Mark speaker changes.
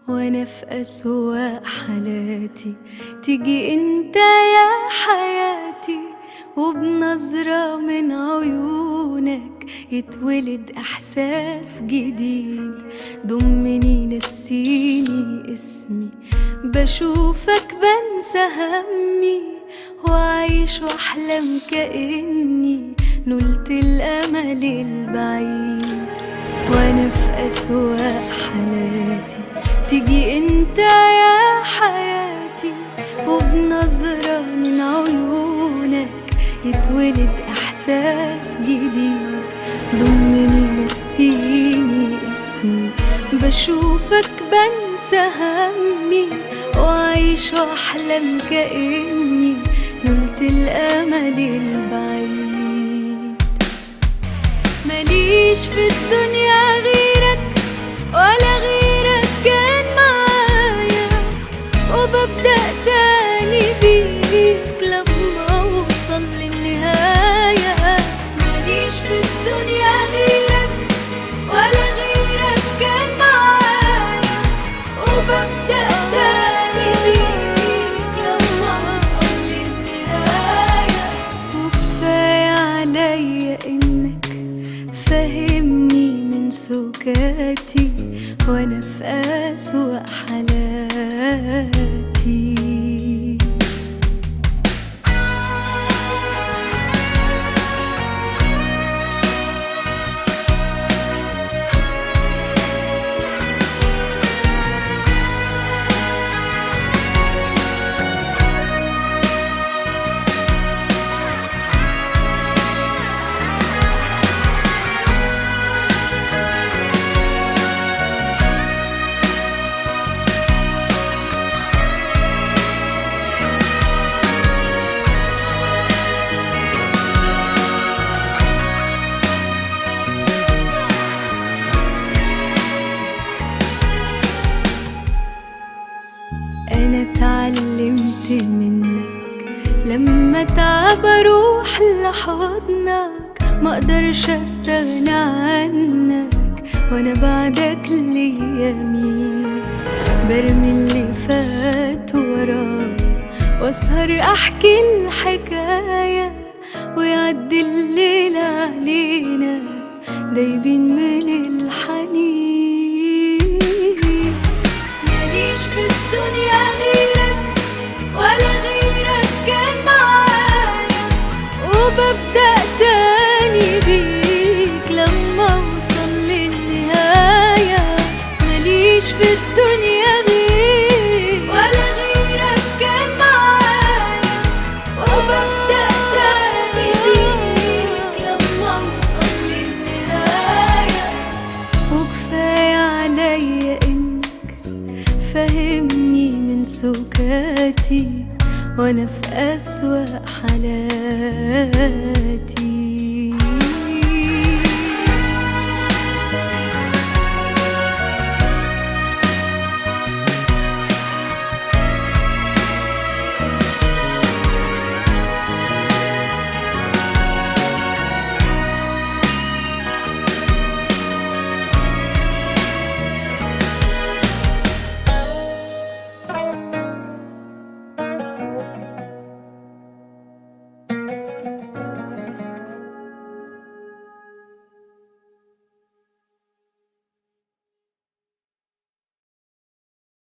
Speaker 1: وانا في أسوأ حالاتي تيجي انت يا حياتي، وبنظرة من عيونك يتولد احساس جديد. ضمني نسيني اسمي، بشوفك بنسى همي، وعيش واحلم كأني نلت الامل البعيد. وانا في أسوأ حالاتي تيجي انت يا حياتي، وبنظرة من عيونك يتولد احساس جديد. ضمني نسيني اسمي، بشوفك بنسى همي، وعيش واحلم كأني نلت الامل البعيد. ماليش في الدنيا غيرك ولا غيرك كان معايا، وببدأ تاني بيك لما اوصل للنهاية. ماليش في الدنيا غيرك ولا غيرك كان معايا، وببدأ تاني بيك لما اوصل للنهاية. وكفاية عليا انك فهمني من سكاتي وانا في أسوأ حالاتي. أنا اتعلمت منك لما تعب أروح لحضنك، مقدرش أستغنى عنك وأنا بعدك ليا مين. برمي اللي فات ورايا وأسهر أحكي الحكاية، ويعدي الليل علينا دايبين من الحنين. ماليش في الدنيا غيرك ولا غيرك كان معايا، وببدأ تاني بيك لما اوصل للنهاية. ماليش في الدنيا غيرك ولا غيرك كان معايا، وببدأ تاني بيك لما اوصل للنهاية. وكفاية عليا انك فهمني من سكاتي وانا في أسوأ حالاتي.